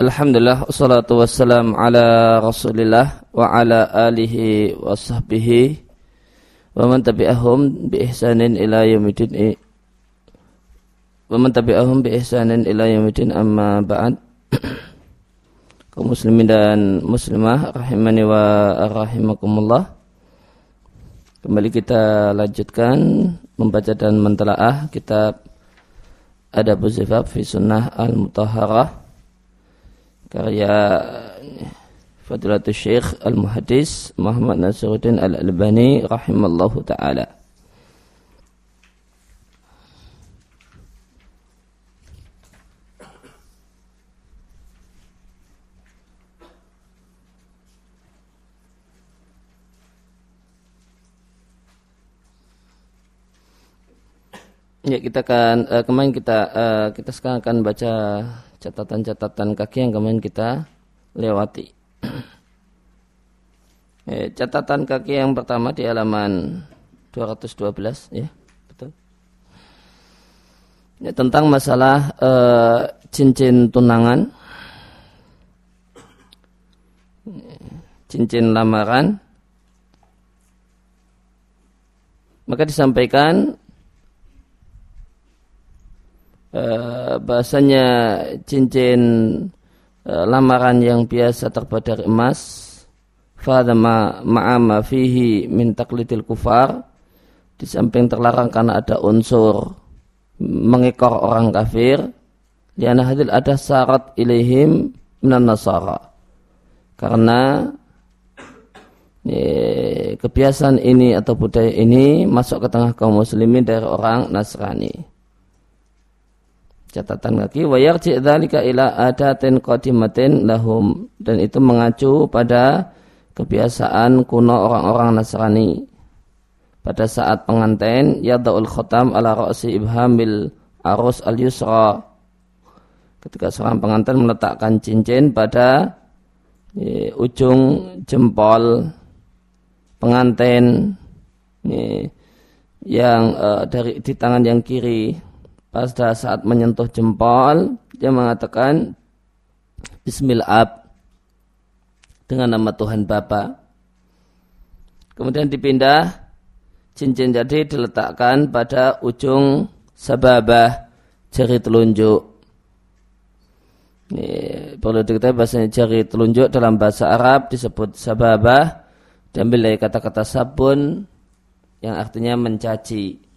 Alhamdulillah, wassalatu wassalam ala rasulillah wa ala alihi wa sahbihi wa man tabi'ahum bi ihsanin ila yaumidin amma ba'd. Kaum muslimin dan muslimah rahimani wa rahimakumullah. Kembali kita lanjutkan membaca dan mentelaah kitab Adabuz Zifaf fi Sunnah Al-Mutahharah karya Fadilatul Syekh Al-Muhaddis Muhammad Nasiruddin Al-Albani rahimallahu ta'ala. Ya, kita akan kemarin kita sekarang akan baca catatan-catatan kaki yang kemarin kita lewati. Catatan kaki yang pertama di halaman 212, ya, betul. Ya, tentang masalah cincin tunangan, cincin lamaran. Maka disampaikan bahasanya cincin lamaran yang biasa terbuat dari emas, fadama ma'ama fihi min taqlidil kufar, di samping terlarang karena ada unsur mengekor orang kafir, lianna hadil ada syarat ilaihim minan nasara, karena kebiasaan ini atau budaya ini masuk ke tengah kaum muslimin dari orang Nasrani. Catatan kaki, wa yarji' dzalika ila adatin qadimatin lahum, dan itu mengacu pada kebiasaan kuno orang-orang Nasrani. Pada saat pengantin, yada'ul khatam ala ra'si ibhamil arus al-yusra, ketika seorang pengantin meletakkan cincin pada ujung jempol pengantin yang di tangan yang kiri. Pada saat menyentuh jempol, dia mengatakan Bismillah dengan nama Tuhan Bapa. Kemudian dipindah cincin jadi diletakkan pada ujung sababah, jari telunjuk. Ini perlu diketahui bahasanya jari telunjuk dalam bahasa Arab disebut sababah, diambil dari kata-kata sabun yang artinya mencaci.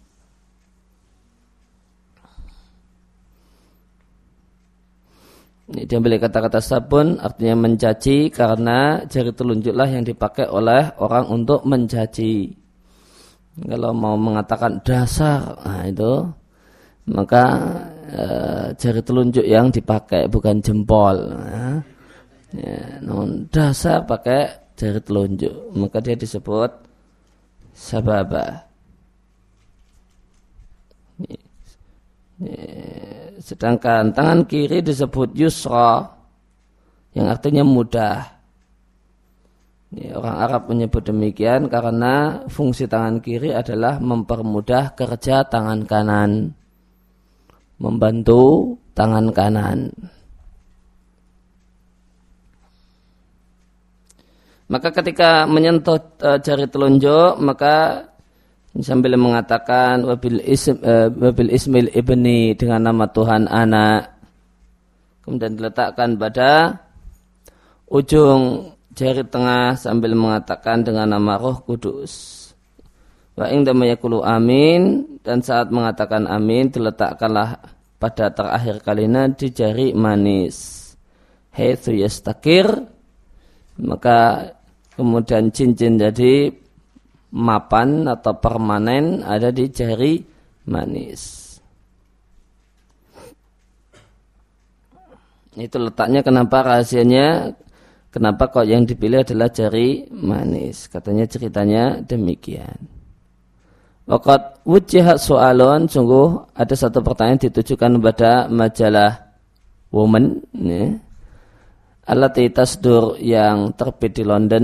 Ini diambil kata-kata sabun artinya mencaci, karena jari telunjuklah yang dipakai oleh orang untuk mencaci. Kalau mau mengatakan dasar, nah itu maka jari telunjuk yang dipakai, bukan jempol. Dasar pakai jari telunjuk, maka dia disebut sababah. Sedangkan tangan kiri disebut yusra, yang artinya mudah. Orang Arab menyebut demikian karena fungsi tangan kiri adalah mempermudah kerja tangan kanan, membantu tangan kanan. Maka ketika menyentuh jari telunjuk, maka sambil mengatakan wabil ismil ibni, dengan nama Tuhan anak, kemudian diletakkan pada ujung jari tengah sambil mengatakan dengan nama Roh Kudus. Wa indama yaqulu amin, dan saat mengatakan amin diletakkanlah pada terakhir kalinya di jari manis, haitsu yastakir, maka kemudian cincin jadi mapan atau permanen ada di jari manis. Itu letaknya, kenapa rahasianya, kenapa kok yang dipilih adalah jari manis. Katanya ceritanya demikian. Waqad wujihat so'alun, sungguh ada satu pertanyaan ditujukan kepada majalah Woman, allati tasdur, yang terbit di London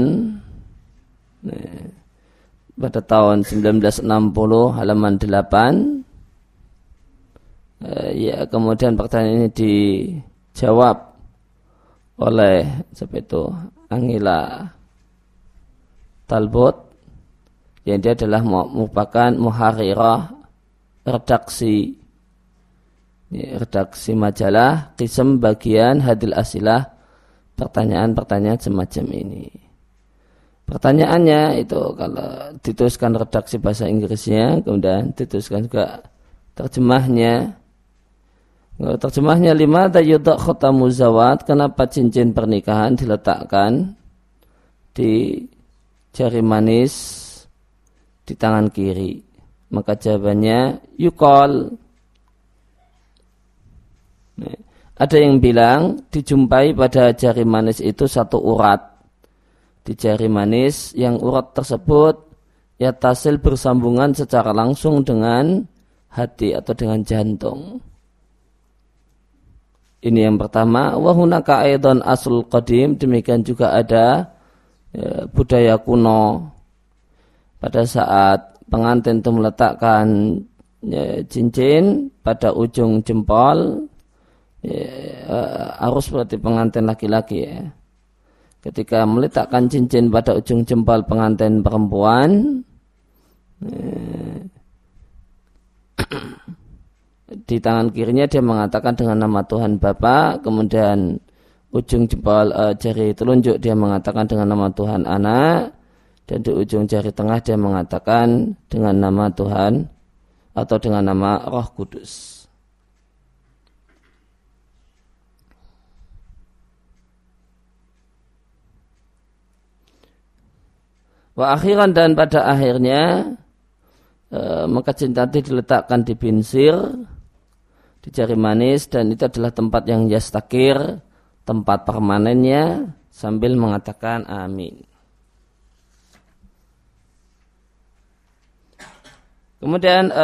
pada tahun 1960 halaman 8. Ya, kemudian pertanyaan ini dijawab oleh sebab itu Angela Talbot, yang dia adalah merupakan muharirah redaksi majalah Qism bagian Hadil Asilah, pertanyaan-pertanyaan semacam ini. Pertanyaannya itu kalau dituliskan redaksi bahasa Inggrisnya, kemudian dituliskan juga terjemahnya. Terjemahnya limadza yudha' khatamu zawat, kenapa cincin pernikahan diletakkan di jari manis di tangan kiri? Maka jawabannya yuqal. Ada yang bilang dijumpai pada jari manis itu satu urat di jari manis, yang urat tersebut tasil bersambungan secara langsung dengan hati atau dengan jantung. Ini yang pertama. Wa hunaka aidan aslul qadim, demikian juga ada budaya kuno pada saat pengantin itu meletakkan cincin pada ujung jempol. Arus berarti pengantin laki-laki ya. Ketika meletakkan cincin pada ujung jempol pengantin perempuan, di tangan kirinya dia mengatakan dengan nama Tuhan Bapa, kemudian ujung jempol jari telunjuk dia mengatakan dengan nama Tuhan Anak, dan di ujung jari tengah dia mengatakan dengan nama Tuhan atau dengan nama Roh Kudus. Wa akhiran, dan pada akhirnya maka cinta itu diletakkan di binsir, di jari manis, dan itu adalah tempat yang yastakir, tempat permanennya, sambil mengatakan amin. Kemudian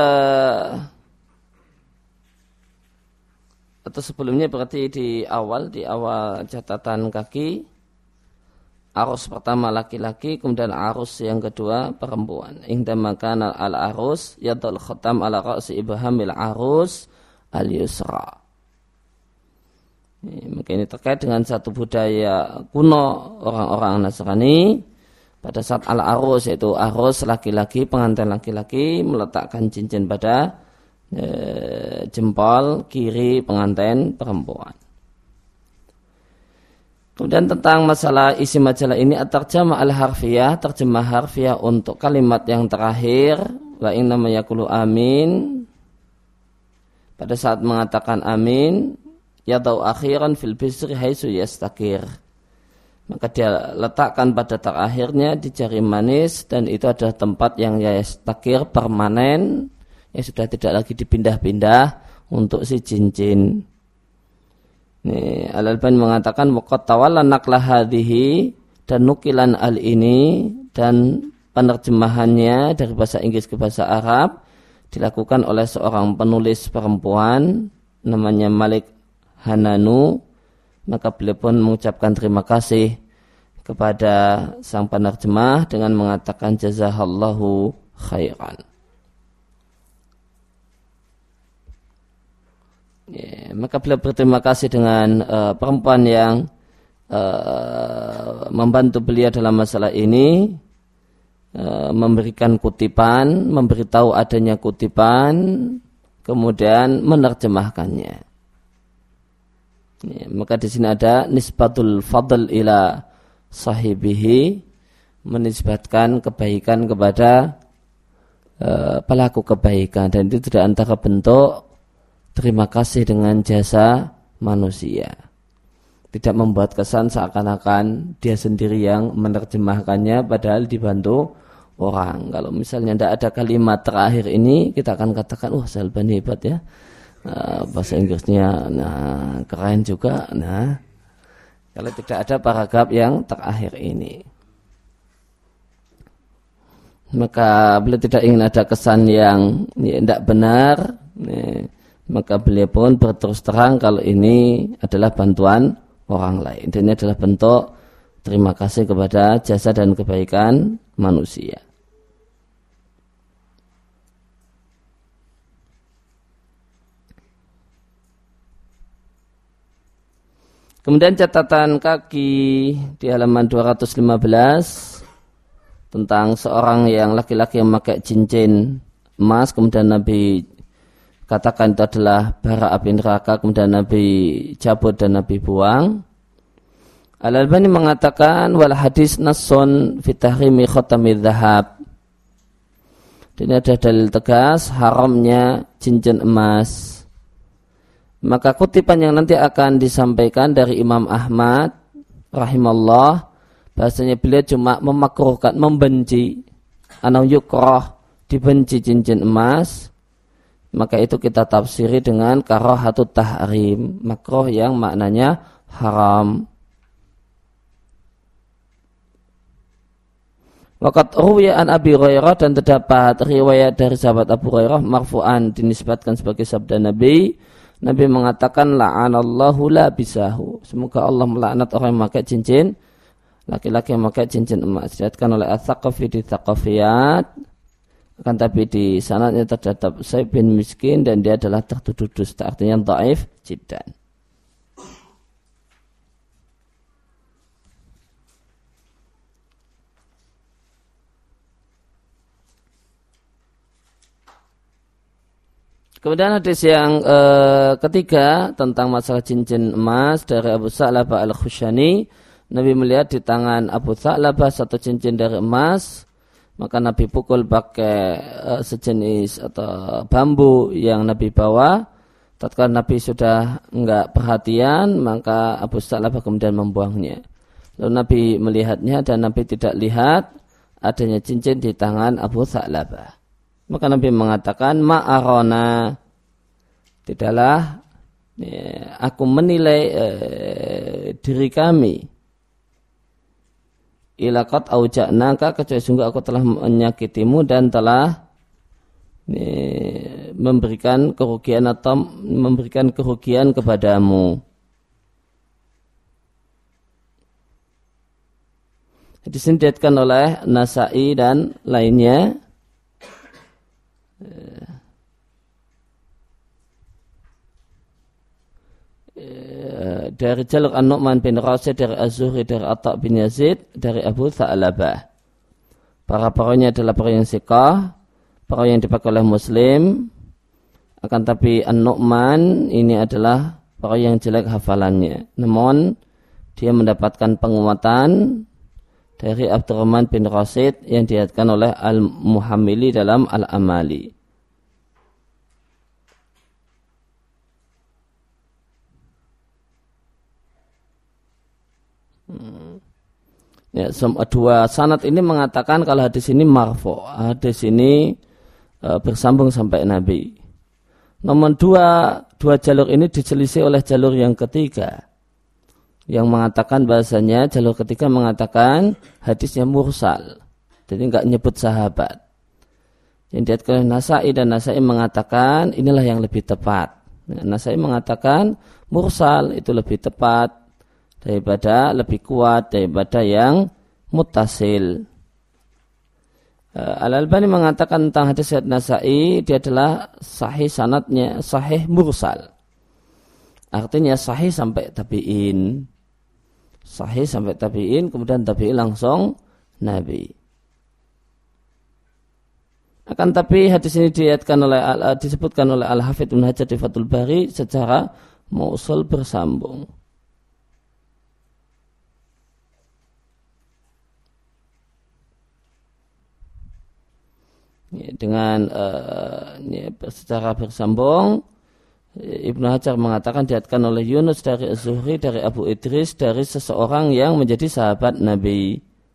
atau sebelumnya berarti di awal catatan kaki, arus pertama laki-laki, kemudian arus yang kedua perempuan. Indama kana al-arus yadul khatam ala ra'si ibhamil arus al-yusra. Maka ini terkait dengan satu budaya kuno orang-orang Nasrani. Pada saat al-arus, yaitu arus laki-laki, pengantin laki-laki meletakkan cincin pada jempol kiri pengantin perempuan. Kemudian tentang masalah isi majalah ini, at-tarjamah al-harfiyah, terjemah harfiah untuk kalimat yang terakhir, wa innama yaqulu amin, pada saat mengatakan amin, yadau akhiran fil bisri haitsu yastakir, maka dia letakkan pada terakhirnya di jari manis, dan itu adalah tempat yang yastakir, permanen, yang sudah tidak lagi dipindah-pindah untuk si cincin. Al-Albani mengatakan waqad tawalla naqla hadhihi, dan nukilan al ini dan penerjemahannya dari bahasa Inggris ke bahasa Arab dilakukan oleh seorang penulis perempuan namanya Malik Hananu. Maka beliau pun mengucapkan terima kasih kepada sang penerjemah dengan mengatakan jazakallahu khairan. Maka beliau berterima kasih dengan perempuan yang membantu beliau dalam masalah ini, memberikan kutipan, memberitahu adanya kutipan, kemudian menerjemahkannya. Maka di sini ada nisbatul fadl ila sahibihi, menisbatkan kebaikan kepada pelaku kebaikan, dan itu tidak antara bentuk terima kasih dengan jasa manusia. Tidak membuat kesan seakan-akan dia sendiri yang menerjemahkannya, padahal dibantu orang. Kalau misalnya tidak ada kalimat terakhir ini, kita akan katakan, wah Al-Albani hebat ya, bahasa Inggrisnya keren juga. Kalau tidak ada paragraf yang terakhir ini, maka beliau tidak ingin ada kesan yang tidak benar. Maka beliau pun berterus terang kalau ini adalah bantuan orang lain. Dan ini adalah bentuk terima kasih kepada jasa dan kebaikan manusia. Kemudian catatan kaki di halaman 215 tentang seorang yang laki-laki yang memakai cincin emas, kemudian Nabi katakan itu adalah bara api neraka, kemudian Nabi cabut dan Nabi buang. Al-Albani mengatakan wal hadis nassun fi tahrimi khatamidz dzahab. Ini ada dalil tegas haramnya cincin emas. Maka kutipan yang nanti akan disampaikan dari Imam Ahmad rahimallah, bahasanya beliau cuma memakruhkan, membenci, anau yukrah, dibenci cincin emas, maka itu kita tafsiri dengan karahatut tahrim, makruh yang maknanya haram. Waqat ruwiya an Abi Hurairah, dan terdapat riwayat dari sahabat Abu Hurairah marfu'an, dinisbatkan sebagai sabda Nabi. Nabi mengatakan la'anallahu labisahu, semoga Allah melaknat orang yang memakai cincin, laki-laki yang memakai cincin emas. Diriwayatkan oleh Ats-Tsaqafi di Tsaqafiyat, akan tapi di sanadnya terdapat Sa'ib bin Miskin dan dia adalah tertuduh dusta, artinya dhaif jiddan. Kemudian hadis yang ketiga tentang masalah cincin emas dari Abu Sa'labah Al-Khushani. Nabi melihat di tangan Abu Sa'labah satu cincin dari emas, maka Nabi pukul pakai sejenis atau bambu yang Nabi bawa. Tatkala Nabi sudah enggak perhatian, maka Abu Sa'labah kemudian membuangnya. Lalu Nabi melihatnya dan Nabi tidak lihat adanya cincin di tangan Abu Sa'labah. Maka Nabi mengatakan ma'arona, tidaklah aku menilai diri kami ilaqat auja'naka, kecuali sungguh aku telah menyakitimu dan telah memberikan kerugian atau memberikan kerugian kepadamu. Disendirikan oleh Nasa'i dan lainnya. Dari jalur An-Nu'man bin Rasid, dari Az-Zuhri, dari Atta' bin Yazid, dari Abu Tha'labah. Para perawinya adalah perawi yang siqah, perawi yang dipakai oleh Muslim. Akan tapi An-Nu'man ini adalah perawi yang jelek hafalannya. Namun dia mendapatkan penguatan dari Abdurrahman bin Rasid yang diriwayatkan oleh Al-Muhammili dalam Al-Amali. Ya, dua sanad ini mengatakan kalau hadis ini marfu', hadis ini bersambung sampai Nabi. Namun dua jalur ini diselisih oleh jalur yang ketiga, yang mengatakan bahasanya jalur ketiga mengatakan hadisnya mursal, jadi enggak nyebut sahabat. Yang diriwayatkan oleh Nasa'i, dan Nasa'i mengatakan inilah yang lebih tepat. Nasa'i mengatakan mursal itu lebih tepat daripada, lebih kuat daripada yang muttasil. Al-Albani mengatakan tentang hadis Nasa'i, dia adalah sahih sanadnya, sahih mursal. Artinya sahih sampai tabi'in. Sahih sampai tabi'in, kemudian tabi'in langsung Nabi. Akan tapi hadis ini disebutkan oleh Al-Hafidz Ibnu Hajar di Fathul Bari secara mausul bersambung. Dengan secara bersambung, Ibnu Hajar mengatakan diriwayatkan oleh Yunus dari Az-Zuhri, dari Abu Idris, dari seseorang yang menjadi sahabat Nabi.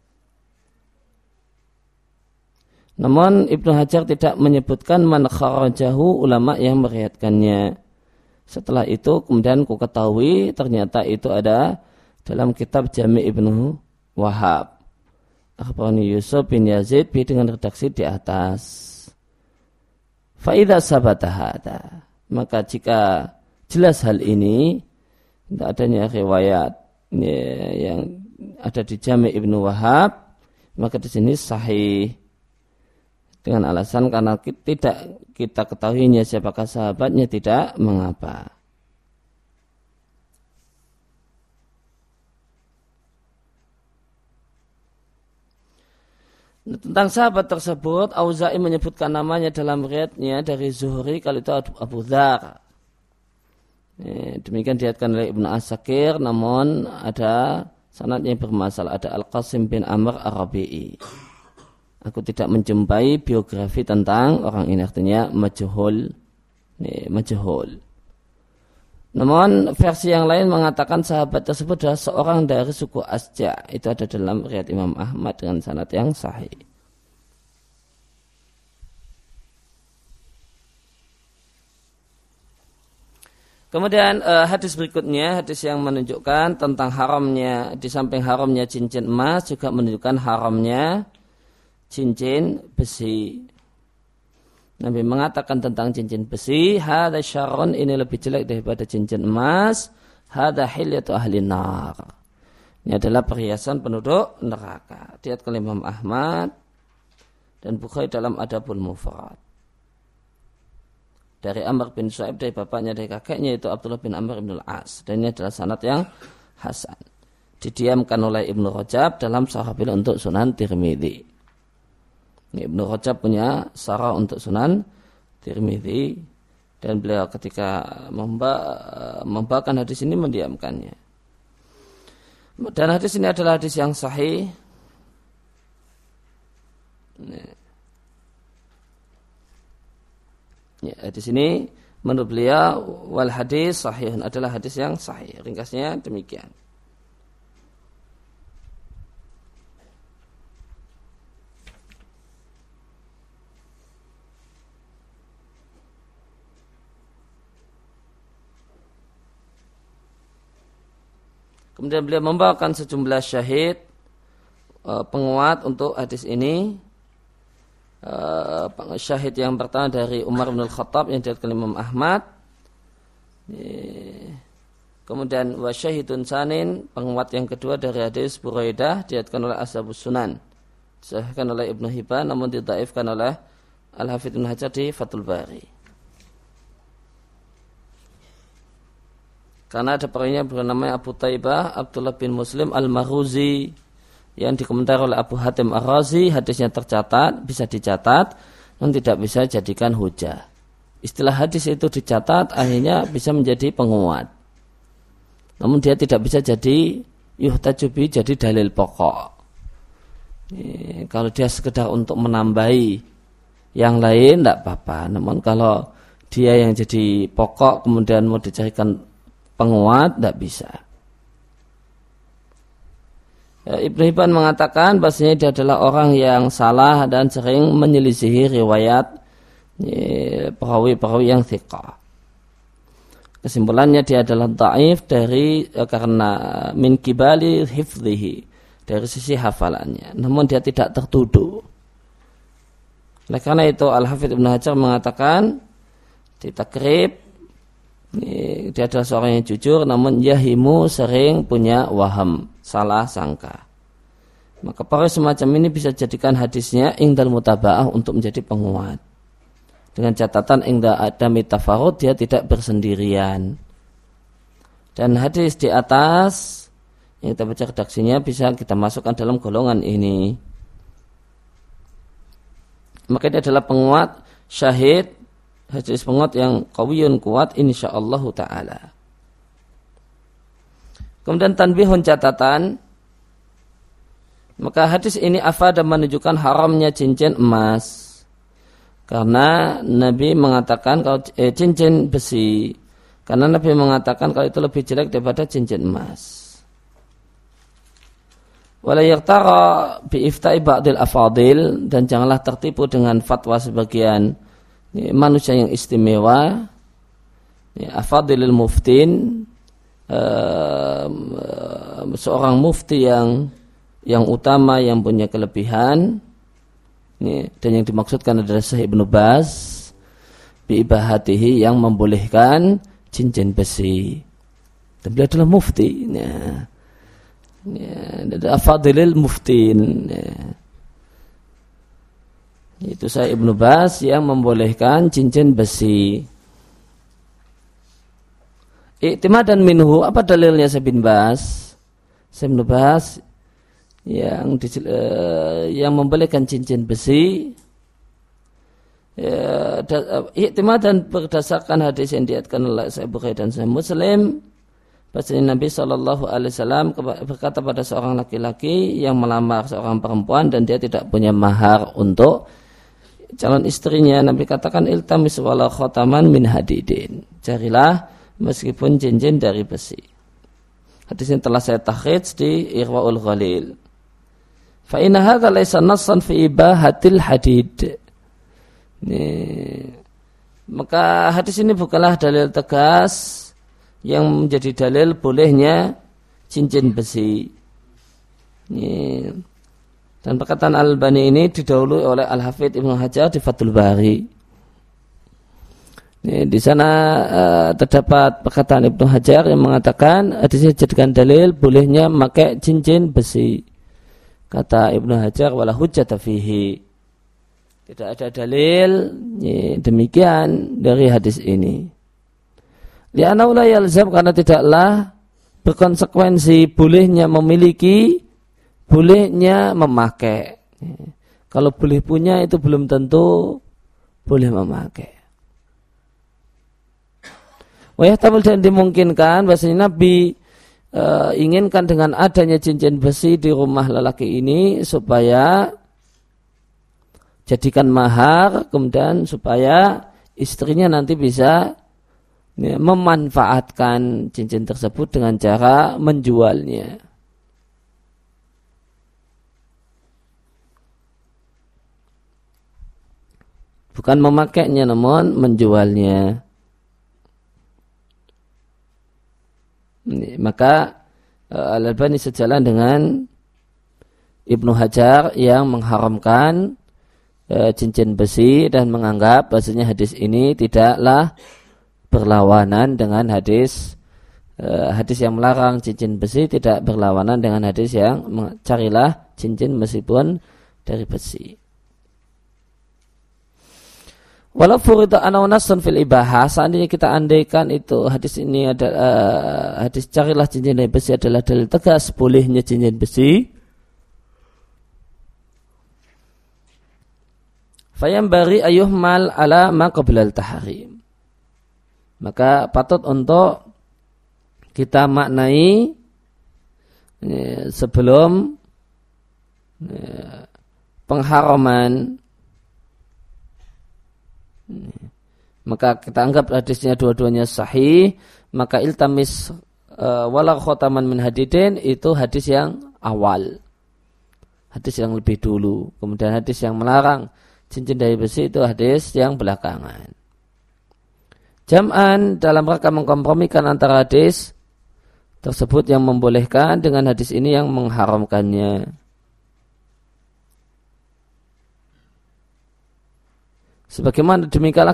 Namun Ibnu Hajar tidak menyebutkan man kharajahu, ulama yang meriwayatkannya. Setelah itu kemudian ku ketahui ternyata itu ada dalam kitab Jami' Ibnu Wahab. Akhbarani Yusuf bin Yazid dengan redaksi di atas. Fa idza sabata hada, maka jika jelas hal ini, tidak adanya riwayat yang ada di Jami' Ibnu Wahab, maka di sini sahih dengan alasan karena tidak kita ketahuinya siapakah sahabatnya, tidak mengapa. Tentang sahabat tersebut, Auza'i menyebutkan namanya dalam riwayatnya dari Zuhri kalau itu Abu Dzar. Demikian diriwayatkan oleh Ibnu Asakir, namun ada sanadnya bermasalah, ada Al-Qasim bin Amr Ar-Rabi'i. Aku tidak menjumpai biografi tentang orang ini, artinya majhul. Majhul. Namun versi yang lain mengatakan sahabat tersebut adalah seorang dari suku Asja. Itu ada dalam riwayat Imam Ahmad dengan sanad yang sahih. Kemudian hadis berikutnya, hadis yang menunjukkan tentang haramnya, di samping haramnya cincin emas juga menunjukkan haramnya cincin besi. Nabi mengatakan tentang cincin besi, hadza syarrun, ini lebih jelek daripada cincin emas, hadza hilyatu ahli nar. Ini adalah perhiasan penduduk neraka. Diriwayatkan oleh Imam Ahmad dan Bukhari dalam Adabul Mufrad. Dari Amr bin Shu'aib, dari bapaknya, dari kakeknya itu Abdullah bin Amr bin Al-As. Dan ini adalah sanad yang hasan. Didiamkan oleh Ibnu Rajab dalam Syarah untuk Sunan Tirmidzi. Ibnu Rajab punya syarah untuk Sunan Tirmidzi dan beliau ketika membawakan hadis ini mendiamkannya. Dan hadis ini adalah hadis yang sahih. Ya, hadis ini menurut beliau wal hadis sahih, adalah hadis yang sahih. Ringkasnya demikian. Kemudian beliau membawakan sejumlah syahid penguat untuk hadis ini. Syahid yang pertama dari Umar bin Al-Khattab yang diriwayatkan Imam Ahmad. Kemudian wa syahidun sanin, penguat yang kedua dari hadis Buraidah diriwayatkan oleh Ashabus Sunan. Disahihkan oleh Ibnu Hibban namun didhaifkan oleh Al-Hafidz Ibnu Hajar di Fathul Bari. Karena ada perawinya bernama Abu Taibah Abdullah bin Muslim Al-Maruzi yang dikomentar oleh Abu Hatim Ar-Razi, hadisnya tercatat, bisa dicatat, namun tidak bisa jadikan hujah. Istilah hadis itu dicatat akhirnya bisa menjadi penguat. Namun dia tidak bisa jadi yuhtajubi, jadi dalil pokok. Kalau dia sekedar untuk menambahi yang lain tidak apa-apa. Namun kalau dia yang jadi pokok kemudian mau dicarikan penguat, tidak bisa. Ibnu Hibban mengatakan bahasanya dia adalah orang yang salah dan sering menyelisihi riwayat perawi-perawi yang thiqah. Kesimpulannya dia adalah dhaif karena min kibali hifdhihi, dari sisi hafalannya. Namun dia tidak tertuduh. Oleh karena itu Al-Hafidz Ibnu Hajar mengatakan di takrib, dia adalah seorang yang jujur namun yahimu, sering punya waham, salah sangka. Maka perawi semacam ini bisa jadikan hadisnya ingdal mutaba'ah untuk menjadi penguat. Dengan catatan ingda adami tafarud, dia tidak bersendirian. Dan hadis di atas yang kita baca redaksinya bisa kita masukkan dalam golongan ini. Maka ini adalah penguat syahid, hadis penguat yang qawiyun, kuat insyaallah ta'ala. Kemudian tanbihun, catatan. Maka hadis ini afada menunjukkan haramnya cincin emas. Karena Nabi mengatakan kalau cincin besi. Karena Nabi mengatakan kalau itu lebih jelek daripada cincin emas. Wala yaghtara bi ifta'i ba'dil afadil, dan janganlah tertipu dengan fatwa sebagian manusia yang istimewa, afadilil muftin, seorang mufti yang utama yang punya kelebihan, dan yang dimaksudkan adalah Syekh Ibnu Baz biibahatihi, yang membolehkan cincin besi. Dan beliau adalah mufti. Afadilil muftin. Itu Syekh Ibnu Baz yang membolehkan cincin besi. I'timadan minhu, apa dalilnya Syekh bin Baz? Syekh Ibnu Baz yang membolehkan cincin besi, ihtimad dan berdasarkan hadis yang diatkan oleh Sahih Bukhari dan Sahih Muslim, bahwasanya Nabi SAW berkata pada seorang laki-laki yang melamar seorang perempuan dan dia tidak punya mahar untuk calon istrinya, Nabi katakan iltamis wala khotaman min hadidin, carilah meskipun cincin dari besi. Hadis ini telah saya takhrij di Irwaul Ghalil. Fa inna hadza laysa nassan fi ibahatil hadid. Maka hadis ini bukanlah dalil tegas yang menjadi dalil bolehnya cincin besi. Dan perkataan Al-Albani ini didahului oleh Al-Hafidz Ibnu Hajar di Fathul Bari. Di sana terdapat perkataan Ibnu Hajar yang mengatakan hadis ini dijadikan dalil bolehnya memakai cincin besi. Kata Ibnu Hajar wala hujjata fihi. Tidak ada dalil demikian dari hadis ini. Li'annahu la yalzam, karena tidaklah berkonsekuensi bolehnya memiliki, bolehnya memakai. Kalau boleh punya itu belum tentu boleh memakai. Wa yahtamil, dan dimungkinkan bahwasanya Nabi inginkan dengan adanya cincin besi di rumah lelaki ini supaya jadikan mahar, kemudian supaya istrinya nanti bisa memanfaatkan cincin tersebut dengan cara menjualnya. Bukan memakainya, namun menjualnya. Maka Al-Albani sejalan dengan Ibnu Hajar yang mengharamkan cincin besi dan menganggap bahasanya hadis ini tidaklah berlawanan dengan hadis yang melarang cincin besi, tidak berlawanan dengan hadis yang carilah cincin meskipun dari besi. Walau furida anau nasun fil ibahah, seandainya kita andaikan itu hadis ini adalah hadis carilah cincin dari besi adalah dalil tegas bolehnya cincin besi, fayambari ayuhmal ala ma qabla al-tahrim, maka patut untuk kita maknai sebelum pengharaman. Maka kita anggap hadisnya dua-duanya sahih, maka iltamis wala khotaman min hadidin itu hadis yang awal, hadis yang lebih dulu. Kemudian hadis yang melarang cincin dari besi itu hadis yang belakangan. Jam'an dalam rangka mengkompromikan antara hadis tersebut yang membolehkan dengan hadis ini yang mengharamkannya. Sebagaimana demikianlah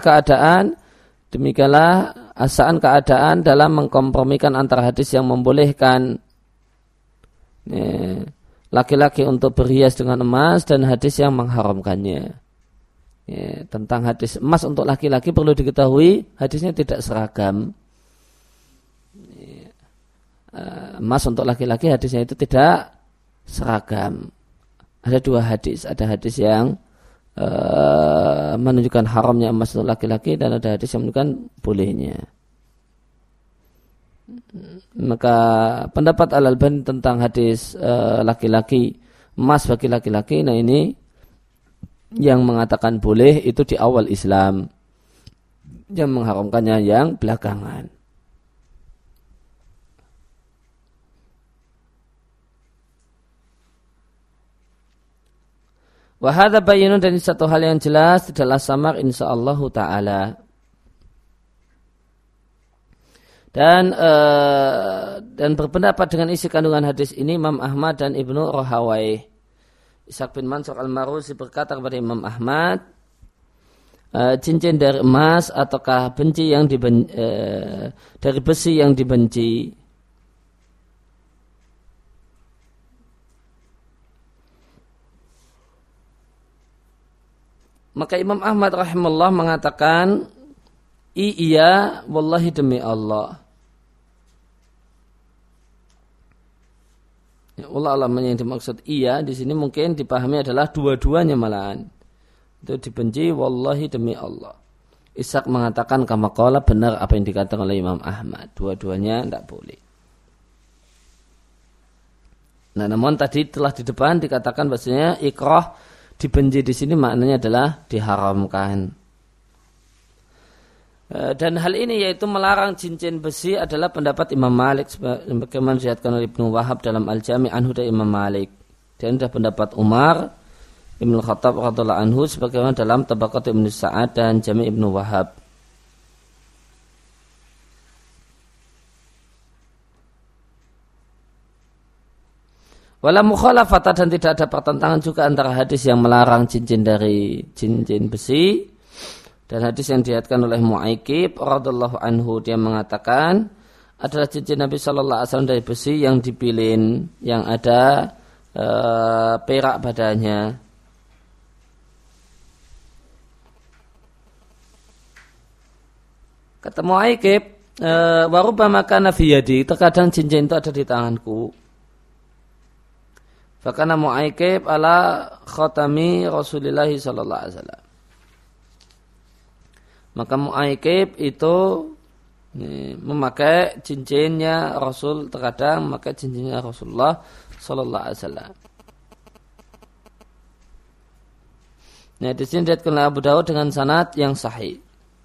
asaan keadaan dalam mengkompromikan antara hadis yang membolehkan laki-laki untuk berhias dengan emas dan hadis yang mengharamkannya. Tentang hadis emas untuk laki-laki perlu diketahui hadisnya tidak seragam. Emas untuk laki-laki hadisnya itu tidak seragam. Ada dua hadis, ada hadis yang menunjukkan haramnya emas untuk laki-laki dan ada hadis yang menunjukkan bolehnya. Maka pendapat Al-Albani tentang hadis laki-laki, emas bagi laki-laki, nah ini yang mengatakan boleh itu di awal Islam, yang mengharamkannya yang belakangan. Wahada bayinun, dan satu hal yang jelas tidaklah samar insyaallah ta'ala. Dan berpendapat dengan isi kandungan hadis ini Imam Ahmad dan Ibnu Rahawai. Ishaq bin Mansur al-Maruzi berkata kepada Imam Ahmad, cincin dari emas ataukah dari besi yang dibenci. Maka Imam Ahmad rahimahullah mengatakan, iya, wallahi demi Allah. Allah alam yang dimaksud iya di sini mungkin dipahami adalah dua-duanya malahan. Itu dibenci wallahi demi Allah. Ishaq mengatakan kama qala, benar apa yang dikatakan oleh Imam Ahmad. Dua-duanya tidak boleh. Nah, namun tadi telah di depan dikatakan bahasanya ikrah dibenci di sini maknanya adalah diharamkan. Dan hal ini yaitu melarang cincin besi adalah pendapat Imam Malik sebagaimana diriwayatkan oleh Ibnu Wahab dalam Al-Jami' anhu dari Imam Malik. Dan ada pendapat Umar Ibnu Khattab radhiyallahu anhu sebagaimana dalam Tabaqat Ibnu Sa'ad dan Jami' Ibnu Wahab. Wala mukhalafata, dan tidak ada pertentangan juga antara hadis yang melarang cincin dari cincin besi dan hadis yang diriwayatkan oleh Mu'aikib radhiyallahu anhu, dia mengatakan adalah cincin Nabi sallallahu alaihi wasallam dari besi yang dipilin, yang ada perak badannya. Kata Mu'aikib, wa rubbama kana fi yadi, terkadang cincin itu ada di tanganku. Fakana Mu'aikib ala khatami Rasulullah sallallahu alaihi wasallam. Maka Mu'aikib itu memakai cincinnya Rasul, terkadang memakai cincinnya Rasulullah sallallahu alaihi wasallam. Nah, di sini diriwayatkan oleh Abu Dawud dengan sanad yang sahih.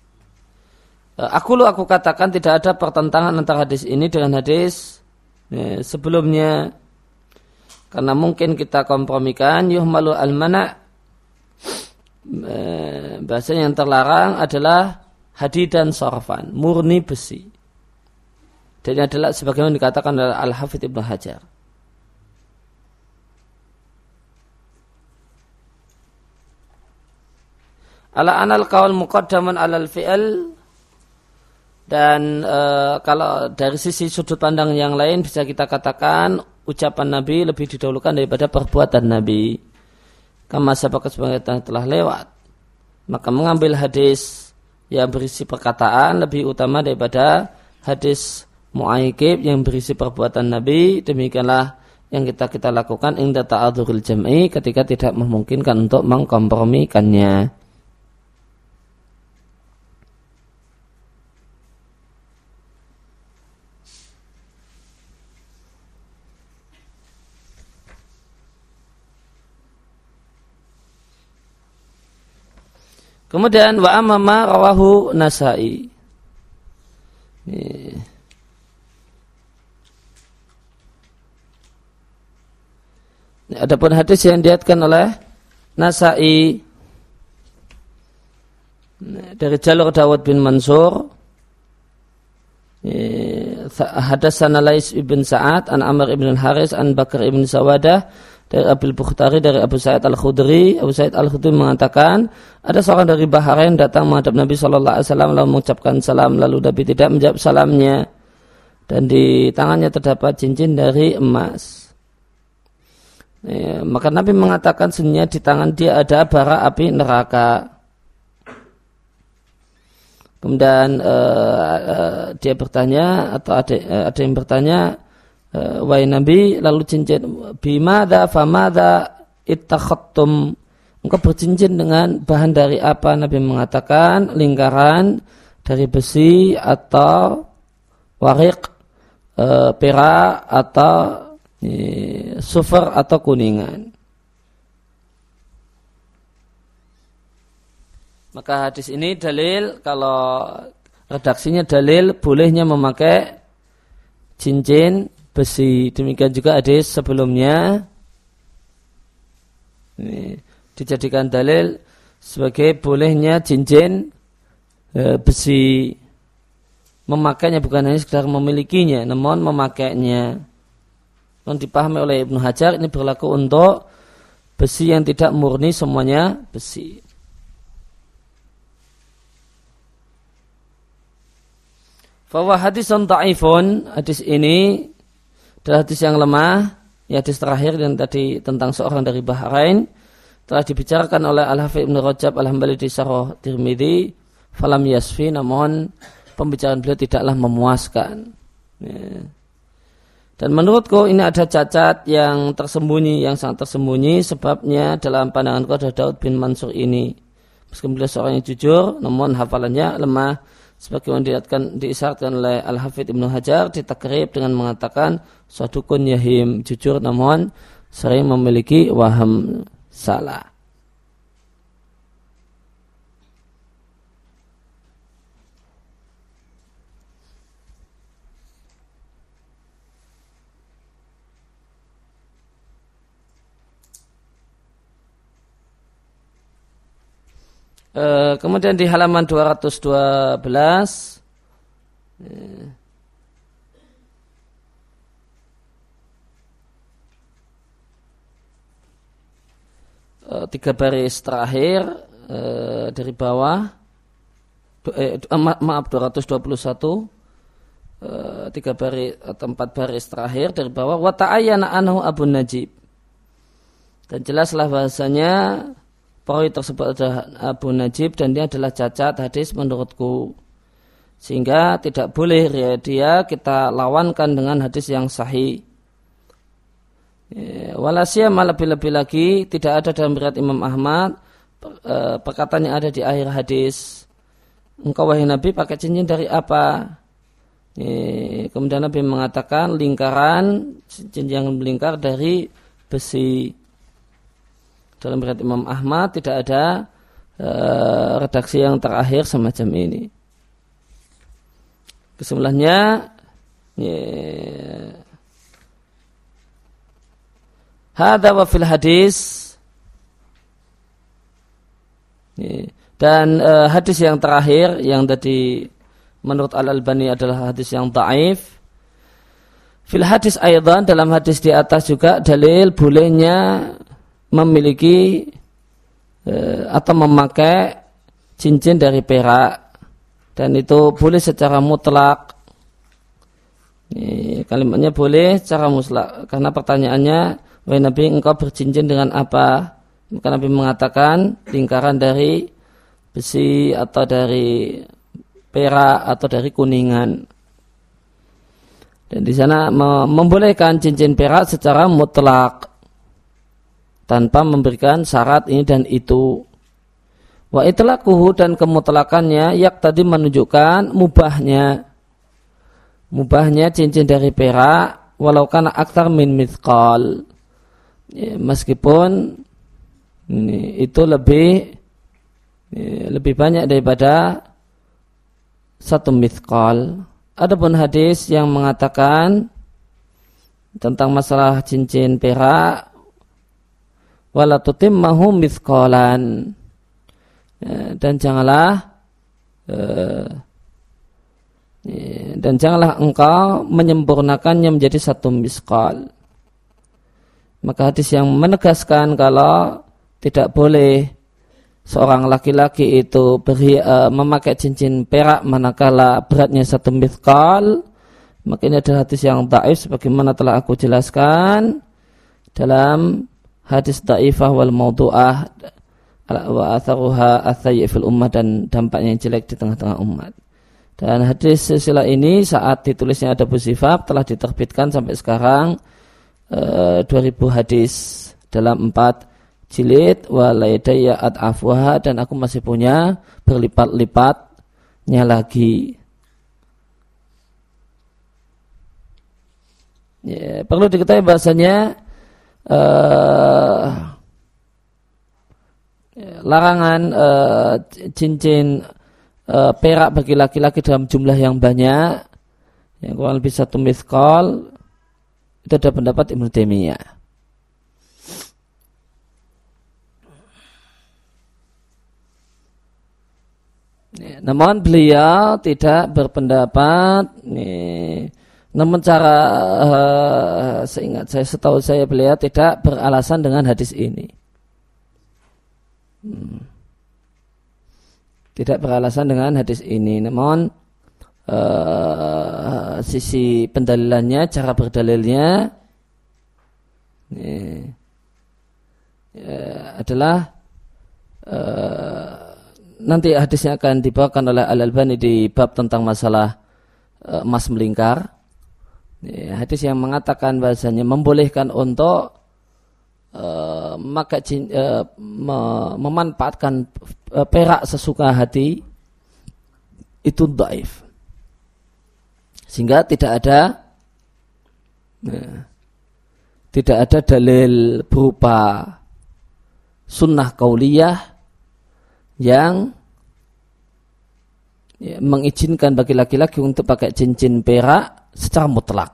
Aku katakan tidak ada pertentangan antara hadis ini dengan hadis sebelumnya, karena mungkin kita kompromikan yuhmalu al-mana'. Bahasa yang terlarang adalah hadid dan sarfan, murni besi. Dan ini adalah sebagaimana dikatakan oleh Al-Hafidz Ibnu Hajar. Ala anal qaul muqaddaman alal fi'al, dan kalau dari sisi sudut pandang yang lain bisa kita katakan ucapan Nabi lebih didahulukan daripada perbuatan Nabi. Kama sabaqat sebagai telah lewat. Maka mengambil hadis yang berisi perkataan lebih utama daripada hadis Mu'aikib yang berisi perbuatan Nabi. Demikianlah yang kita lakukan inda ta'adzuril jam'i, ketika tidak memungkinkan untuk mengkompromikannya. Kemudian wa amma rawahu Nasa'i. Adapun hadis yang diriwayatkan oleh Nasa'i dari jalur Dawud bin Mansur, hadatsana Lais ibn Sa'ad an Amr ibn Haris an Bakar ibn Sawadah dari Abil Bukhtari dari Abu Sa'id Al-Khudri. Abu Sa'id Al-Khudri mengatakan ada seorang dari Bahrain datang menghadap Nabi sallallahu alaihi wasallam lalu mengucapkan salam, lalu Nabi tidak menjawab salamnya, dan di tangannya terdapat cincin dari emas. Maka Nabi mengatakan sesungguhnya di tangan dia ada bara api neraka. Kemudian dia bertanya, atau ada yang bertanya, wahai Nabi, lalu cincin bimada famada ittakhattum, engkau bercincin dengan bahan dari apa? Nabi mengatakan lingkaran dari besi atau warik, perak atau sufur atau kuningan. Maka hadis ini dalil, kalau redaksinya dalil bolehnya memakai cincin besi. Demikian juga hadis sebelumnya ini dijadikan dalil sebagai bolehnya cincin besi. Memakainya bukan hanya sekedar memilikinya, namun memakainya. Yang dipahami oleh Ibnu Hajar, ini berlaku untuk besi yang tidak murni semuanya besi. Fawa hadisun ta'ifun, hadis ini adalah hadis yang lemah. Ya, hadis terakhir yang tadi tentang seorang dari Bahrain telah dibicarakan oleh Al-Hafidz Ibnu Rajab Al-Hambali di Syarah Tirmidzi. Falam yasfi, namun pembicaraan beliau tidaklah memuaskan. Ya. Dan menurutku ini ada cacat yang tersembunyi, yang sangat tersembunyi. Sebabnya dalam pandanganku ada Daud bin Mansur ini. Meskipun beliau seorang yang jujur, namun hafalannya lemah. Sebagaimana diisyaratkan oleh Al-Hafidh Ibnu Hajar di Takrib dengan mengatakan sadukun yahim, jujur namun sering memiliki waham, salah. Kemudian di halaman 212 tiga baris terakhir dari bawah, maaf 221, tiga baris atau empat baris terakhir dari bawah, wa ta'ayyana anhu Abu Najib, dan jelaslah bahasanya perawi tersebut adalah Abu Najib dan dia adalah cacat hadis menurutku, sehingga tidak boleh dia kita lawankan dengan hadis yang sahih. Walasiyama lebih-lebih lagi tidak ada dalam riwayat Imam Ahmad perkataan yang ada di akhir hadis, engkau wahai Nabi pakai cincin dari apa? Kemudian Nabi mengatakan lingkaran, cincin yang melingkar dari besi. Dalam riwayat Imam Ahmad tidak ada redaksi yang terakhir semacam ini. Kesimpulannya, hadza wa fil hadis, dan hadis yang terakhir yang tadi menurut Al-Albani adalah hadis yang dhaif. Fil hadis aidan, dalam hadis di atas juga dalil bolehnya memiliki atau memakai cincin dari perak, dan itu boleh secara mutlak. Kalimatnya boleh secara mutlak karena pertanyaannya, wahai Nabi engkau bercincin dengan apa? Maka Nabi mengatakan lingkaran dari besi atau dari perak atau dari kuningan. Dan di sana membolehkan cincin perak secara mutlak tanpa memberikan syarat ini dan itu. Wa itlaquhu, dan kemutlakannya yak tadi menunjukkan mubahnya cincin dari perak walau kana aktsar min mithqal, meskipun itu lebih banyak daripada satu mithqal. Adapun hadis yang mengatakan tentang masalah cincin perak, wala tutimmahu mithqalan, dan janganlah engkau menyempurnakannya menjadi satu misqal. Maka hadis yang menegaskan kalau tidak boleh seorang laki-laki itu memakai cincin perak manakala beratnya satu mithqal, maka ini adalah hadis yang dhaif sebagaimana telah aku jelaskan dalam hadis dhaifah wal maudu'ah wa atharuha athayyi fil ummah, dan dampaknya yang jelek di tengah-tengah umat. Dan hadis silsilah ini saat ditulisnya ada Abu Sifab telah diterbitkan sampai sekarang 2000 hadis dalam 4 jilid, wa laidayya ad'afuha, dan aku masih punya berlipat-lipatnya lagi. Perlu diketahui bahasanya larangan cincin perak bagi laki-laki dalam jumlah yang banyak, yang kurang lebih satu mithqal, itu ada pendapat Ibnu Taimiyah. Namun beliau tidak berpendapat, namun setahu saya beliau tidak beralasan dengan hadis ini. Tidak beralasan dengan hadis ini. Namun sisi pendalilannya, cara berdalilnya adalah nanti hadisnya akan dibawakan oleh Al-Albani di bab tentang masalah emas melingkar. Hadis yang mengatakan bahasanya membolehkan untuk memanfaatkan perak sesuka hati itu dhaif. Sehingga tidak ada dalil berupa sunnah qauliyah yang mengizinkan bagi laki-laki untuk pakai cincin perak secara mutlak.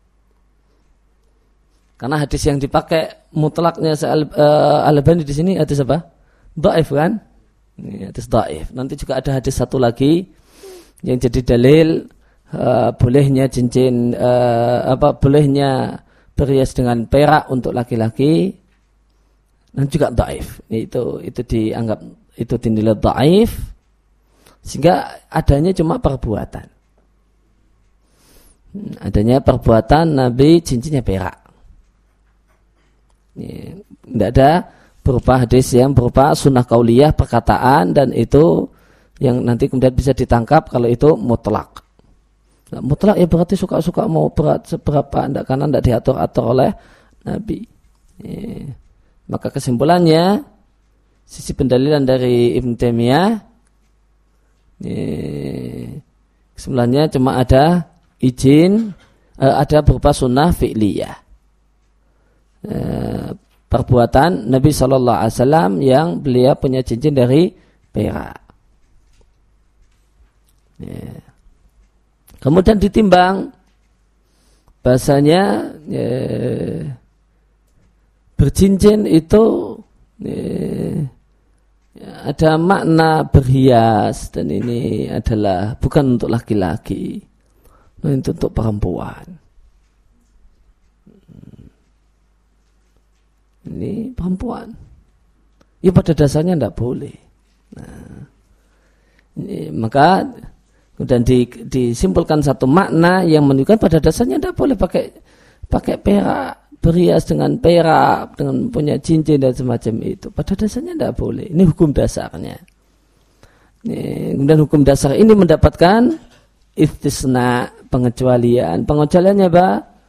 Karena hadis yang dipakai mutlaknya Al-Albani di sini hadis apa? Dhaif kan? Ini hadis dhaif. Nanti juga ada hadis satu lagi yang jadi dalil bolehnya cincin bolehnya berhias dengan perak untuk laki-laki, dan juga dhaif. Itu dianggap itu dinilai dhaif sehingga adanya cuma perbuatan. Adanya perbuatan Nabi cincinnya perak. Tidak ada berupa hadis yang berupa sunnah qauliyah perkataan, dan itu yang nanti kemudian bisa ditangkap kalau itu mutlak. Nah, mutlak ya berarti suka-suka mau berat seberapa, karena tidak diatur-atur oleh Nabi. Maka kesimpulannya sisi pendalilan dari Ibn Taimiyah, kesimpulannya cuma ada izin, ada berupa sunnah fi'liyah. Perbuatan Nabi Shallallahu Alaihi Wasallam yang beliau punya cincin dari perak. Kemudian ditimbang bahasanya bercincin itu ada makna berhias, dan ini adalah bukan untuk laki-laki, itu untuk perempuan. Ini perempuan. Ya pada dasarnya tidak boleh. Nah, maka kemudian disimpulkan satu makna yang menunjukkan pada dasarnya tidak boleh pakai perak, berhias dengan perak, dengan punya cincin dan semacam itu. Pada dasarnya tidak boleh. Ini hukum dasarnya. Kemudian hukum dasar ini mendapatkan istisna, pengecualian. Pengecualiannya apa?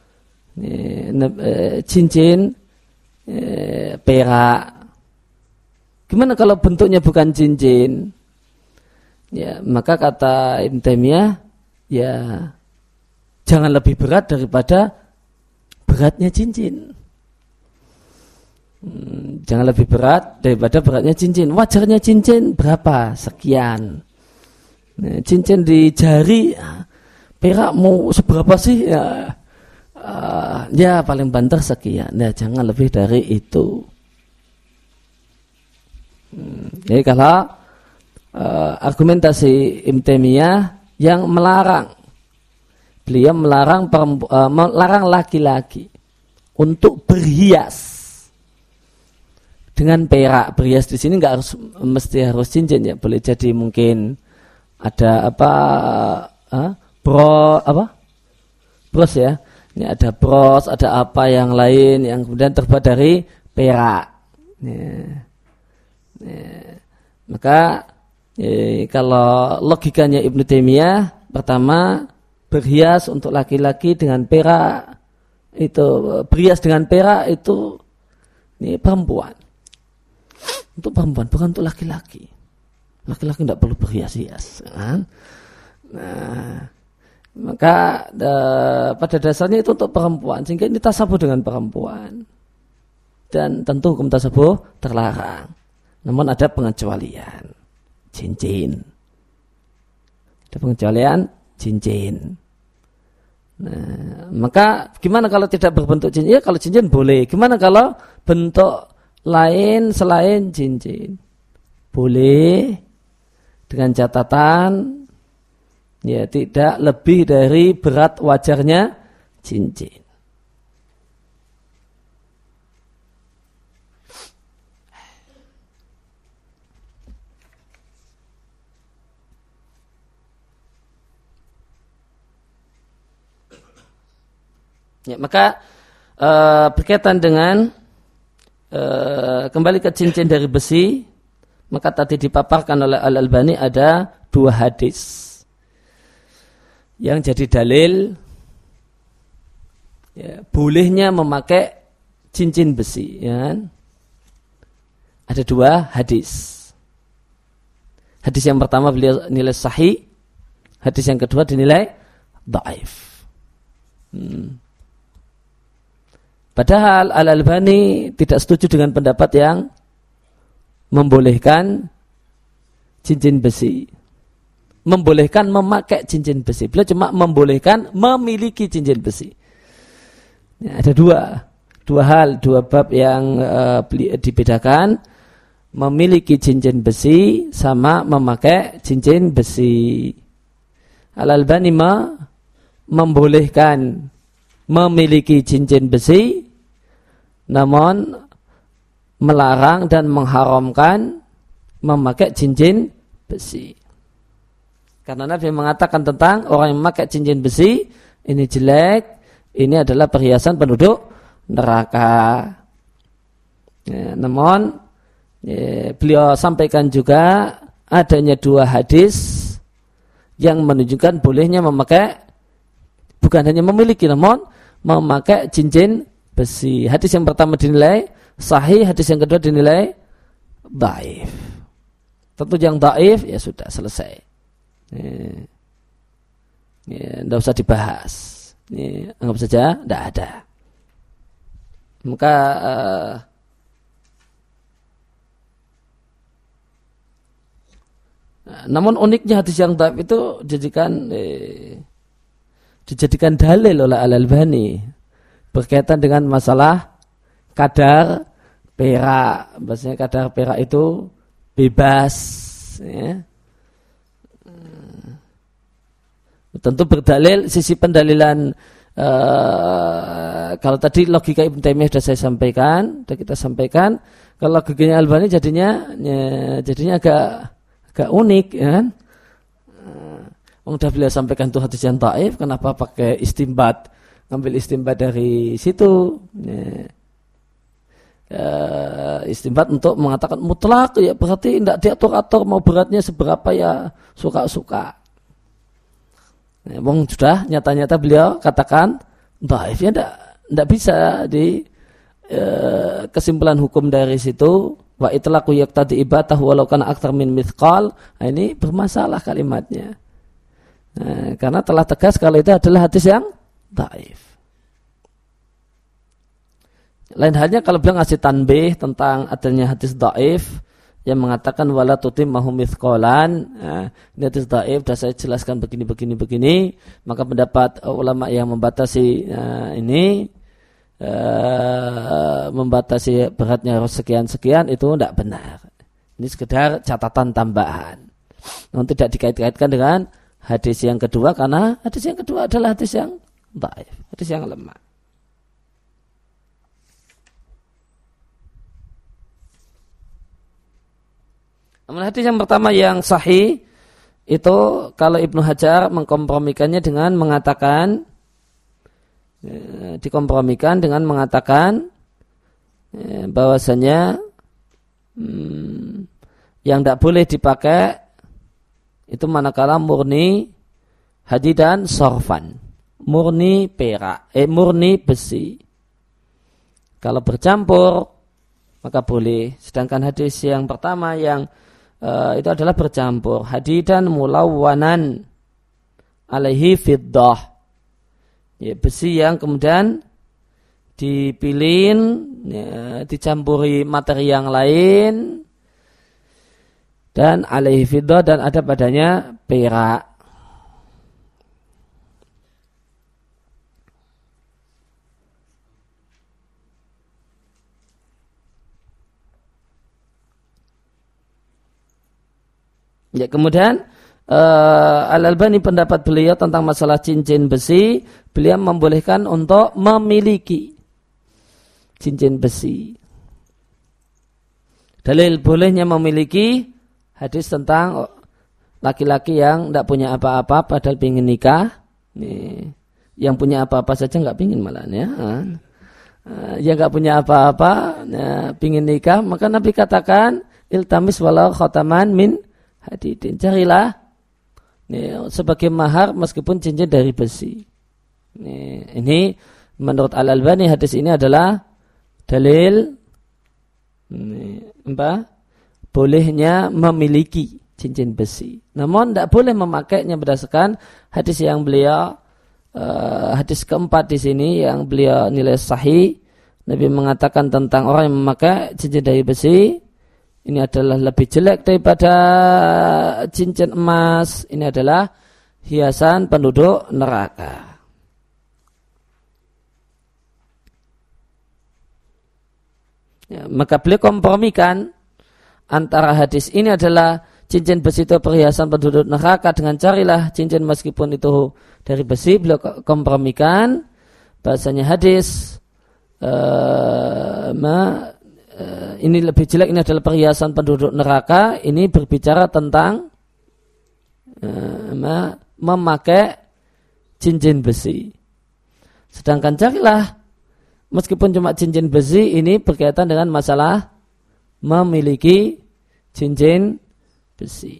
Cincin perak. Gimana kalau bentuknya bukan cincin? Ya, maka kata Ibn Taimiyah, ya jangan lebih berat daripada beratnya cincin. Jangan lebih berat daripada beratnya cincin. Wajarnya cincin berapa? Sekian. Cincin di jari, perak mau seberapa sih? Ya paling banter sekian. Ya jangan lebih dari itu. Jadi kalau argumentasi Ibn Taimiyah yang melarang, beliau melarang laki-laki untuk berhias dengan perak. Berhias di sini nggak mesti harus cincin, ya boleh jadi mungkin ada bros ya. Ini ada bros, ada apa yang lain yang kemudian terbuat dari perak. Maka kalau logikanya Ibnu Taimiyah, pertama berhias untuk laki-laki dengan perak, itu berhias dengan perak itu ini perempuan. Untuk perempuan, bukan untuk laki-laki. Laki-laki tidak perlu berhias-hias. Kan? Nah, maka pada dasarnya itu untuk perempuan, sehingga ini tasabuh dengan perempuan, dan tentu hukum tasabuh terlarang. Namun ada pengecualian, cincin. Ada pengecualian cincin. Nah, maka gimana kalau tidak berbentuk cincin? Ya kalau cincin boleh. Gimana kalau bentuk lain selain cincin? Boleh, dengan catatan ya tidak lebih dari berat wajarnya cincin. Ya, maka berkaitan dengan kembali ke cincin dari besi, maka tadi dipaparkan oleh Al-Albani ada dua hadis yang jadi dalil ya, bolehnya memakai cincin besi. Ya. Ada dua hadis. Hadis yang pertama beliau nilai sahih, hadis yang kedua dinilai dhaif. Padahal Al-Albani tidak setuju dengan pendapat yang membolehkan cincin besi. Membolehkan memakai cincin besi. Beliau cuma membolehkan memiliki cincin besi. Ya, ada dua hal, dua bab yang dibedakan. Memiliki cincin besi sama memakai cincin besi. Al-Albani membolehkan memiliki cincin besi, namun melarang dan mengharamkan memakai cincin besi. Karena Nabi mengatakan tentang orang yang memakai cincin besi, ini jelek, ini adalah perhiasan penduduk neraka. Ya, namun beliau sampaikan juga adanya dua hadis yang menunjukkan bolehnya memakai, bukan hanya memiliki, namun memakai cincin besi. Hadis yang pertama dinilai sahih, hadis yang kedua dinilai dhaif. Tentu yang dhaif ya sudah selesai. Tidak usah dibahas. Anggap saja tidak ada. Maka namun uniknya hadis yang dhaif itu dijadikan dalil oleh Al-Albani berkaitan dengan masalah kadar perak. Maksudnya kadar perak itu bebas. Ya. Tentu berdalil sisi pendalilan. Kalau tadi logika Ibnu Taimiyah sudah saya sampaikan, sudah kita sampaikan. Kalau logikanya Al-Albani jadinya agak unik, ya kan? Sudah beliau sampaikan itu hadis yang dhaif, kenapa pakai istimbat, ngambil istimbat dari situ? Istimbat untuk mengatakan mutlak, ya berarti tidak diatur-atur mau beratnya seberapa ya suka-suka. Wong sudah nyata-nyata beliau katakan dhaif, ya tidak bisa di kesimpulan hukum dari situ. Wa itlaqu yaqtadi ibatah walau kana aktsar min mithqal. Nah, ini bermasalah kalimatnya. Karena telah tegas kalau itu adalah hadis yang dhaif. Lain halnya kalau beliau ngasih tanbih tentang adanya hadis dhaif yang mengatakan wala tutimmahu mithqalan. Ini hadis dhaif, sudah saya jelaskan begini. Maka pendapat ulama yang membatasi ini membatasi beratnya harus sekian-sekian itu tidak benar. Ini sekedar catatan tambahan. Namun tidak dikait-kaitkan dengan hadis yang kedua, karena hadis yang kedua adalah hadis yang dhaif, hadis yang lemah. Namun hadis yang pertama yang sahih itu kalau Ibnu Hajar mengkompromikannya dengan mengatakan, dikompromikan dengan mengatakan bahwasanya yang tidak boleh dipakai itu manakala murni hadid dan sorfan, murni perak, murni besi. Kalau bercampur maka boleh. Sedangkan hadis yang pertama yang itu adalah bercampur hadidan mulawwanan alaihi fiddah, ya, besi yang kemudian dipilin, ya, dicampuri materi yang lain dan alaihi fiddah dan ada padanya perak. Ya, kemudian Al-Albani pendapat beliau tentang masalah cincin besi, beliau membolehkan untuk memiliki cincin besi. Dalil bolehnya memiliki hadis tentang laki-laki yang tidak punya apa-apa padahal ingin nikah. Nih, yang punya apa-apa saja nggak pingin malah ya. Yang nggak punya apa-apa, ya, pingin nikah, maka Nabi katakan iltamis walau khataman min hadidin, carilah sebagai mahar meskipun cincin dari besi. Ini menurut Al-Albani hadis ini adalah dalil bolehnya memiliki cincin besi. Namun tidak boleh memakainya berdasarkan hadis yang beliau hadis keempat di sini yang beliau nilai sahih. Nabi mengatakan tentang orang yang memakai cincin dari besi, ini adalah lebih jelek daripada cincin emas. Ini adalah hiasan penduduk neraka. Ya, maka beliau kompromikan antara hadis ini adalah cincin besi itu perhiasan penduduk neraka dengan carilah cincin meskipun itu dari besi. Beliau kompromikan bahasanya hadis ini lebih jelek, ini adalah perhiasan penduduk neraka. Ini berbicara tentang memakai cincin besi. Sedangkan carilah meskipun cuma cincin besi, ini berkaitan dengan masalah memiliki cincin besi.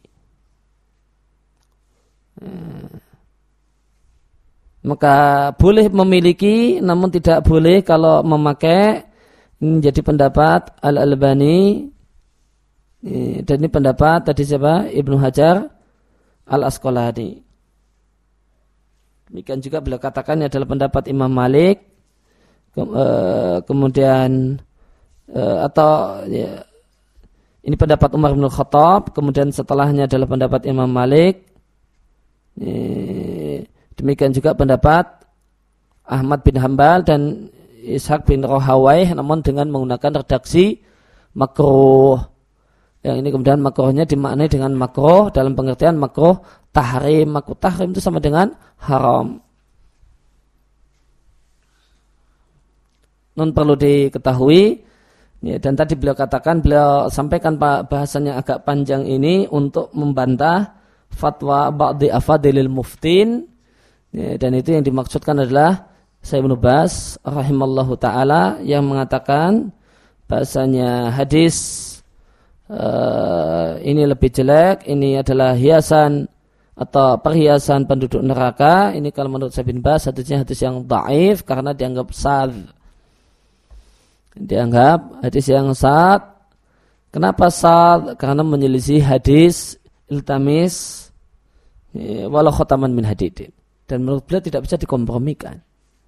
Maka boleh memiliki, namun tidak boleh kalau memakai. Ini menjadi pendapat Al-Albani, dan ini pendapat tadi siapa? Ibnu Hajar Al-Asqalani. Demikian juga beliau katakan ini adalah pendapat Imam Malik. Kemudian ini pendapat Umar bin Khattab, kemudian setelahnya adalah pendapat Imam Malik. Demikian juga pendapat Ahmad bin Hambal dan Ishaq bin Rohawaih, namun dengan menggunakan redaksi makruh. Yang ini kemudian makruhnya dimaknai dengan makruh dalam pengertian makruh tahrim. Makruh tahrim itu sama dengan haram. Non perlu diketahui, ya, dan tadi beliau sampaikan bahasanya agak panjang ini untuk membantah fatwa ba'di afadilil muftin, ya, dan itu yang dimaksudkan adalah Syekh Ibnu Baz rahimallahu taala yang mengatakan bahasanya hadis ini lebih jelek, ini adalah hiasan atau perhiasan penduduk neraka. Ini kalau menurut Syekh bin Baz hadisnya hadis yang dhaif karena dianggap sadz. Dianggap hadis yang sadz. Kenapa sadz? Karena menyelisih hadis iltamis walau khataman min hadidin. Dan menurut beliau tidak bisa dikompromikan.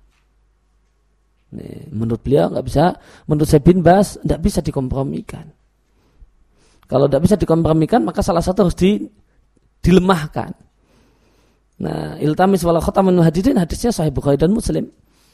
Menurut beliau nggak bisa, menurut Syekh bin Baz tidak bisa dikompromikan. Kalau tidak bisa dikompromikan, maka salah satu harus dilemahkan. Nah, iltamis wala khataman min hadidin hadisnya Sahih Bukhari dan Muslim.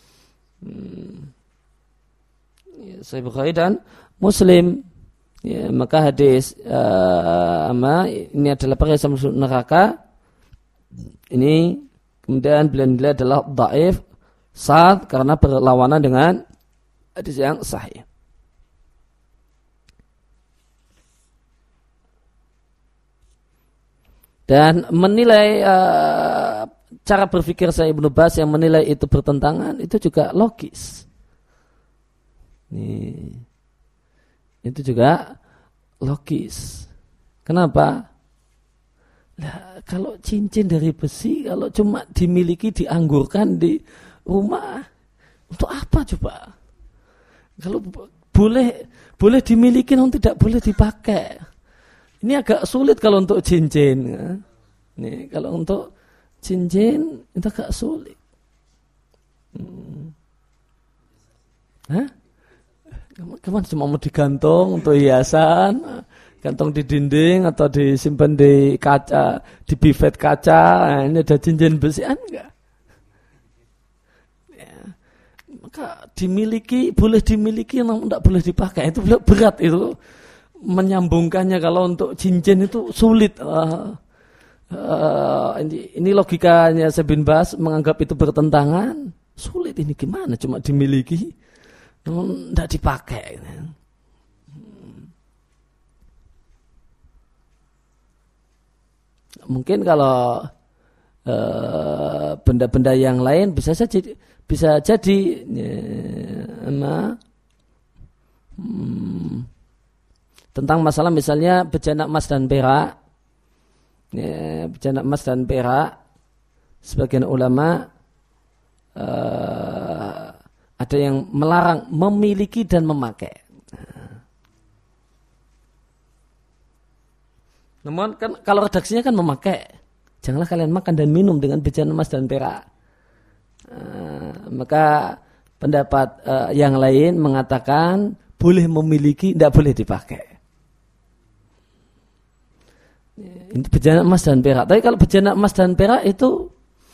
Sahih Bukhari dan Muslim. Ya, maka hadis ini adalah perhiasan neraka. Ini kemudian beliau adalah dhaif, sadz karena berlawanan dengan hadis yang sahih. Dan menilai cara berpikir saya Ibnu Baz yang menilai itu bertentangan itu juga logis. Itu juga logis. Kenapa? Nah, kalau cincin dari besi, kalau cuma dimiliki, dianggurkan di rumah, untuk apa coba? Kalau boleh dimiliki, namun tidak boleh dipakai. Ini agak sulit kalau untuk cincin. Ya. Nih, kalau untuk cincin itu agak sulit. Hah? Kemana cuma mau digantung untuk hiasan, gantung di dinding atau disimpan di kaca, di bivet kaca. Nah, ini ada cincin besi, enggak? Ya. Maka boleh dimiliki, namun tidak boleh dipakai. Itu berat itu. Menyambungkannya kalau untuk cincin itu sulit. Ini logikanya Syekh bin Baz menganggap itu bertentangan. Sulit ini gimana? Cuma dimiliki, namun tidak dipakai. Mungkin kalau benda-benda yang lain bisa jadi tentang masalah misalnya bejana emas dan perak. Ya, bejana emas dan perak, sebagian ulama ada yang melarang memiliki dan memakai. Namun kan kalau redaksinya kan memakai. Janganlah kalian makan dan minum dengan bejana emas dan perak. Maka pendapat yang lain mengatakan boleh memiliki, tidak boleh dipakai. Ini bejana emas dan perak. Tapi kalau bejana emas dan perak itu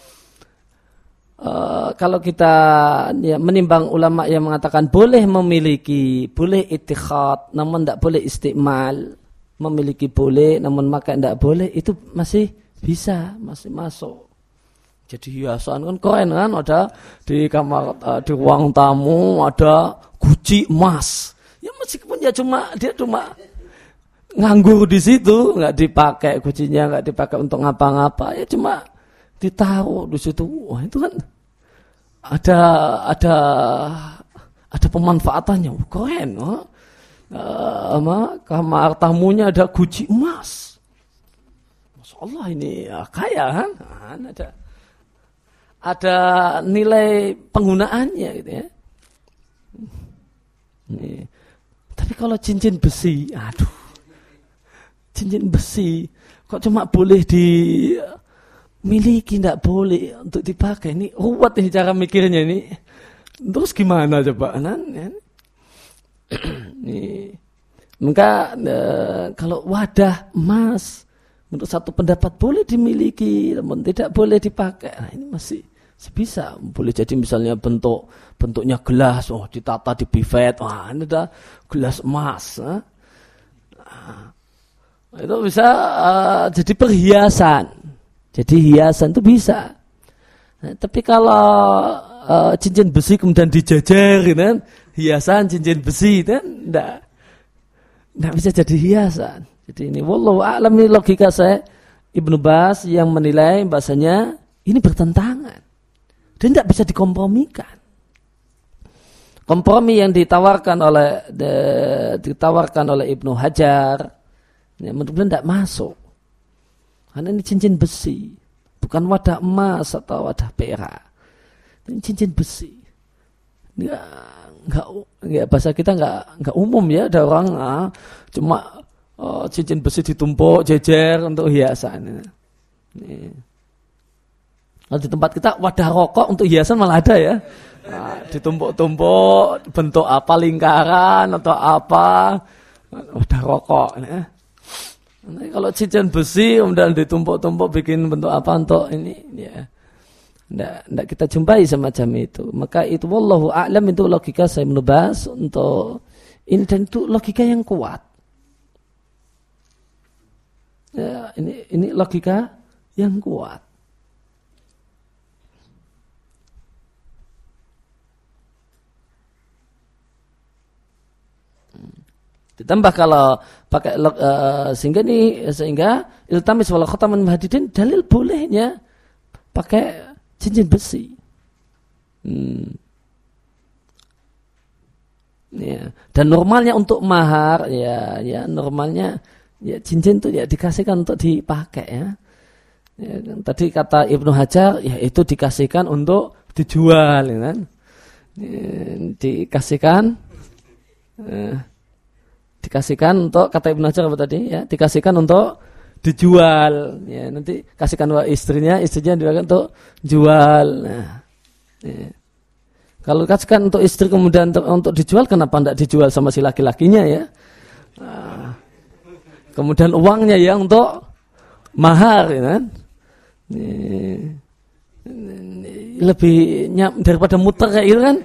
kalau kita menimbang ulama yang mengatakan boleh memiliki, boleh ittikhad, namun tidak boleh istimal. Memiliki boleh, namun makan tidak boleh, itu masih bisa, masih masuk. Jadi hiasan kan keren kan, ada di kamar, di ruang tamu ada guci emas. Ya meskipun dia cuma nganggur di situ, nggak dipakai gucinya, nggak dipakai untuk ngapa-ngapa, ya cuma ditaruh di situ. Wah itu kan ada pemanfaatannya, keren. Kamar tamunya ada guci emas. Masya Allah ini kaya kan? Ada nilai penggunaannya gitu ya. Tapi kalau cincin besi, cincin besi kok cuma boleh dimiliki, tidak boleh untuk dipakai. Ini ruwet ini cara mikirnya ini. Terus gimana coba? Maka kalau wadah emas menurut satu pendapat boleh dimiliki namun tidak boleh dipakai. Nah, ini masih bisa. Boleh jadi misalnya bentuknya gelas, ditata di buffet, ini ada gelas emas. Itu bisa jadi perhiasan. Jadi hiasan itu bisa. Nah, tapi kalau cincin besi kemudian dijajar gitu kan, hiasan cincin besi kan enggak bisa jadi hiasan. Jadi ini wallahu a'lam, ini logika saya Ibnu Baz yang menilai bahasanya ini bertentangan dan tidak bisa dikompromikan. Kompromi yang ditawarkan oleh Ibnu Hajar ya, mudah-mudahan tidak masuk. Karena ini cincin besi, bukan wadah emas atau wadah perak. Ini cincin besi. Enggak bahasa kita enggak umum ya, ada orang cuma cincin besi ditumpuk jejer untuk hiasan. Kalau di tempat kita wadah rokok untuk hiasan malah ada ya. Ditumpuk-tumpuk bentuk apa, lingkaran atau apa, wadah rokok. Nah, kalau cincin besi kemudian ditumpuk-tumpuk bikin bentuk apa untuk ini ya. Tidak kita jumpai semacam itu. Maka itu wallahu a'lam, itu logika saya menubas untuk ini, dan itu logika yang kuat. Ya, ini logika yang kuat. Ditambah kalau pakai sehingga iltamis wal khataman mahadidin, dalil bolehnya pakai cincin besi. Ya. Dan normalnya untuk mahar ya normalnya ya cincin itu ya dikasihkan untuk dipakai ya. Tadi kata Ibnu Hajar ya itu dikasihkan untuk dijual ya kan. Dikasihkan untuk, kata Ibnu Hajar apa tadi ya, dikasihkan untuk dijual ya, nanti kasihkan istrinya dijual untuk jual. Nah, ya. Kalau kasihkan untuk istri kemudian untuk dijual, kenapa tidak dijual sama si laki-lakinya ya? Nah, kemudian uangnya ya untuk mahar ya kan? Lebih daripada muter kayak gitu kan?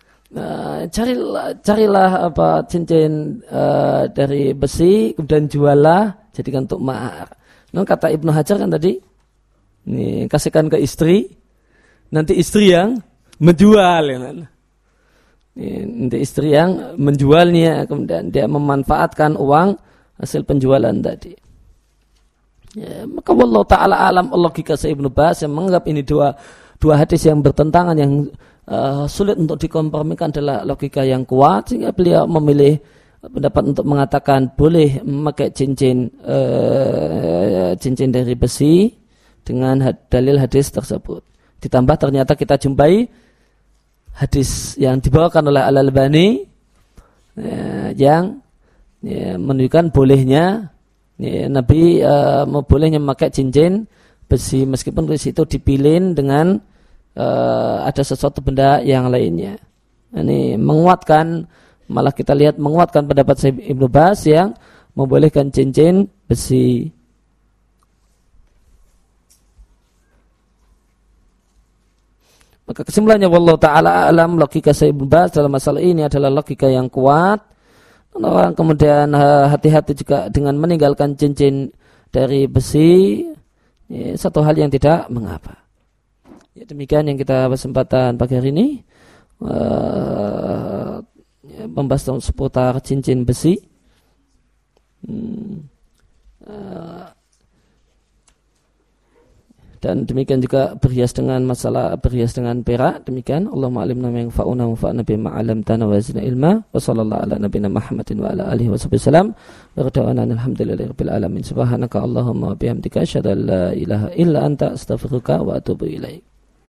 Carilah apa cincin dari besi kemudian jualah, jadikan untuk mahar. Nah, kata Ibnu Hajar kan tadi, nih kasihkan ke istri, nanti istri yang menjual ya kan? Nanti istri yang menjualnya, kemudian dia memanfaatkan uang hasil penjualan tadi. Ya, maka wallahu ta'ala alam, logika Ibnu Baz yang menganggap ini dua hadis yang bertentangan, yang sulit untuk dikompromikan adalah logika yang kuat, sehingga beliau memilih pendapat untuk mengatakan boleh memakai cincin dari besi dengan dalil hadis tersebut. Ditambah ternyata kita jumpai hadis yang dibawakan oleh Al-Albani yang menunjukkan bolehnya Nabi bolehnya memakai cincin besi meskipun di situ dipilih dengan ada sesuatu benda yang lainnya. Ini menguatkan, malah kita lihat menguatkan pendapat Syekh Ibnu Baz yang membolehkan cincin besi. Maka kesimpulannya wallahu ta'ala alam, logika Syekh Ibnu Baz dalam masalah ini adalah logika yang kuat. Orang kemudian hati-hati juga dengan meninggalkan cincin dari besi, satu hal yang tidak mengapa. Ya, demikian yang kita kesempatan pagi hari ini membahas seputar cincin besi. Dan demikian juga berhias dengan masalah berhias dengan perak. Demikian Allahumma alimna ma yanfa'una wa anfa'na bima 'allamtana wa zidna ilma. Wa sallallahu ala nabiyyina Muhammadin wa ala alihi wasallam. Wa rada'ana alhamdulillahirabbil alamin. Subhanaka Allahumma wa bihamdika asyhadu an la ilaha illa anta astaghfiruka wa atubu ilaik.